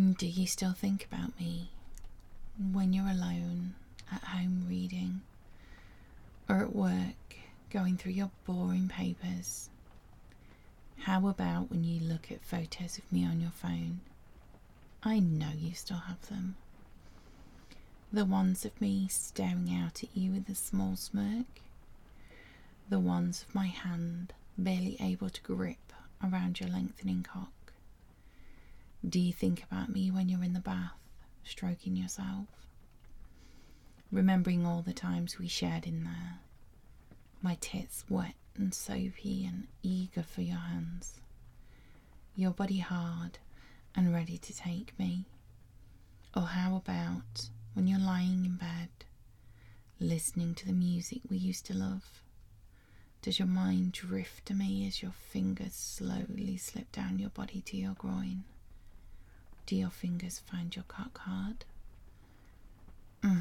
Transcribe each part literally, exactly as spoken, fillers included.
Do you still think about me when you're alone at home reading, or at work going through your boring papers? How about when you look at photos of me on your phone? I know you still have them. The ones of me staring out at you with a small smirk. The ones of my hand barely able to grip around your lengthening cock. Do you think about me when you're in the bath, stroking yourself? Remembering all the times we shared in there. My tits wet and soapy and eager for your hands. Your body hard and ready to take me. Or how about when you're lying in bed, listening to the music we used to love? Does your mind drift to me as your fingers slowly slip down your body to your groin? Do your fingers find your cock hard? Mm.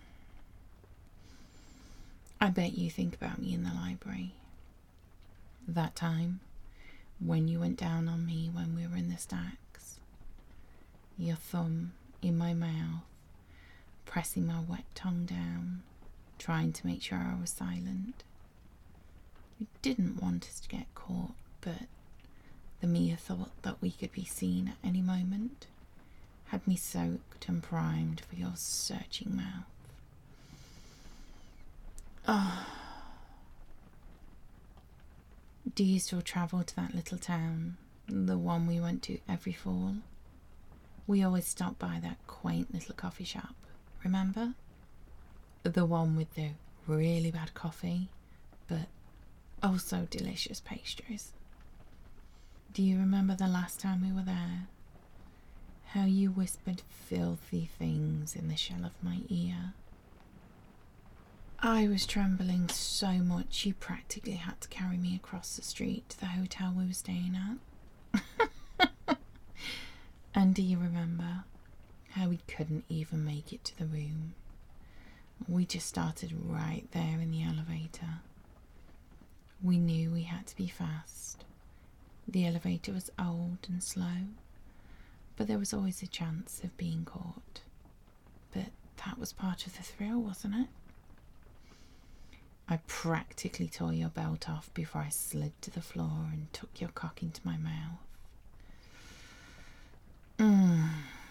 I bet you think about me in the library. That time when you went down on me when we were in the stacks. Your thumb in my mouth, pressing my wet tongue down, trying to make sure I was silent. You didn't want us to get caught, but the mere thought that we could be seen at any moment had me soaked and primed for your searching mouth. Oh. Do you still travel to that little town, the one we went to every fall? We always stopped by that quaint little coffee shop, remember? The one with the really bad coffee, but also delicious pastries. Do you remember the last time we were there? How you whispered filthy things in the shell of my ear. I was trembling so much you practically had to carry me across the street to the hotel we were staying at. And do you remember how we couldn't even make it to the room? We just started right there in the elevator. We knew we had to be fast. The elevator was old and slow, but there was always a chance of being caught. But that was part of the thrill, wasn't it? I practically tore your belt off before I slid to the floor and took your cock into my mouth. Mm.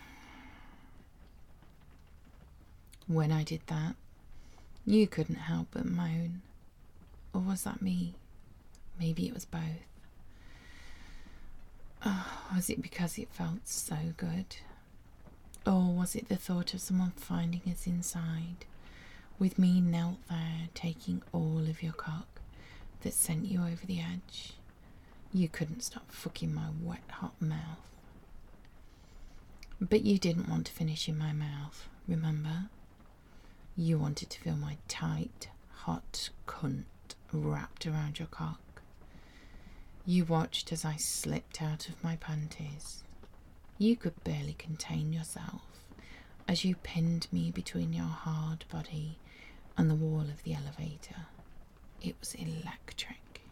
When I did that, you couldn't help but moan. Or was that me? Maybe it was both. Oh, was it because it felt so good? Or was it the thought of someone finding us inside, with me knelt there taking all of your cock, that sent you over the edge? You couldn't stop fucking my wet hot mouth. But you didn't want to finish in my mouth, remember? You wanted to feel my tight, hot cunt wrapped around your cock. You watched as I slipped out of my panties. You could barely contain yourself as you pinned me between your hard body and the wall of the elevator. It was electric.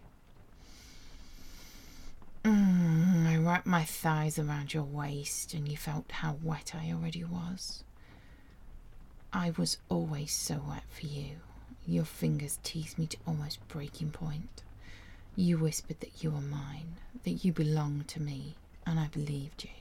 Mm, I wrapped my thighs around your waist and you felt how wet I already was. I was always so wet for you. Your fingers teased me to almost breaking point. You whispered that you were mine, that you belonged to me, and I believed you.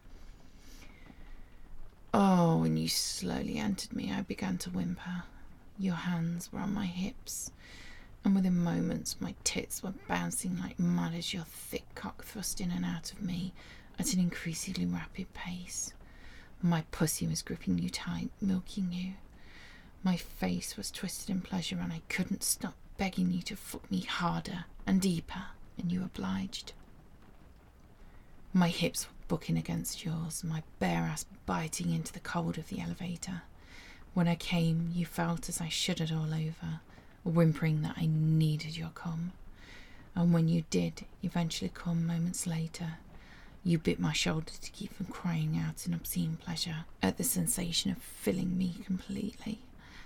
Oh, when you slowly entered me, I began to whimper. Your hands were on my hips, and within moments my tits were bouncing like mad as your thick cock thrust in and out of me at an increasingly rapid pace. My pussy was gripping you tight, milking you. My face was twisted in pleasure and I couldn't stop begging you to fuck me harder and deeper, and you obliged. My hips were bucking against yours, my bare ass biting into the cold of the elevator. When I came, you felt as I shuddered all over, whimpering that I needed your cum. And when you did eventually come moments later, you bit my shoulder to keep from crying out in obscene pleasure at the sensation of filling me completely.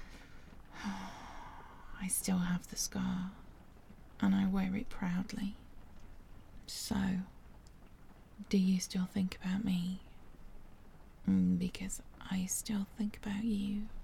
I still have the scar, and I wear it proudly. So, do you still think about me? because I still think about you.